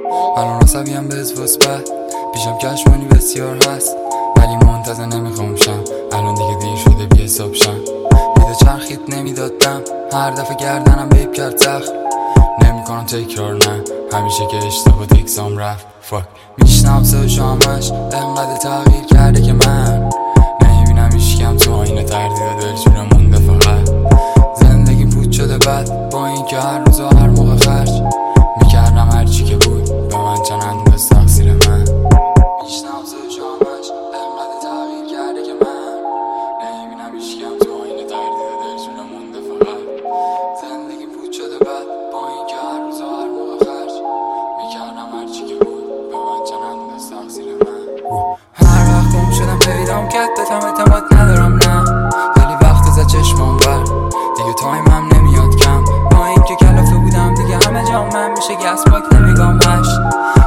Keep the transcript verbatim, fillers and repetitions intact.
الان عصبیم به مثبت، پیشم کشمانی بسیار هست ولی منتظر نمیخوام شم. الان دیگه دیر شده بی حساب شم. میده چرخید نمیدادم، هر دفعه گردنم بیب کرد زخم. نمیکنم تکرار نه، همیشه که اشتباه تکسام رفت. فاک میشنم سوش همش انقدر تغییر کرده که من نمیبینم هیچکم تو آینه. تردید دلشونه مونده فقط. زندگی پوچ شده بد، با این که هر روز و هر موقع خرج میکردم هرچی که بود به من چنند از تقصیر من. میشنم سوش همش انقدر تغییر کرده که من نمیبینم هیچکم تو آینه. تردید دلشونه مونده فقط. زندگی پوچ شده بد، با این که هر روز و هر موقع خرج میکردم هرچی که بود به من چنند از تقصیر من. هر وقت گم شدم پیدام کردتم، اعتماد ندارم نه، ولی وقت زد چشمام بر دیگه تایمم نمیاد کم. با این که کلافه بودم دیگه همه جام من میشه گس پاک نمیگم هش.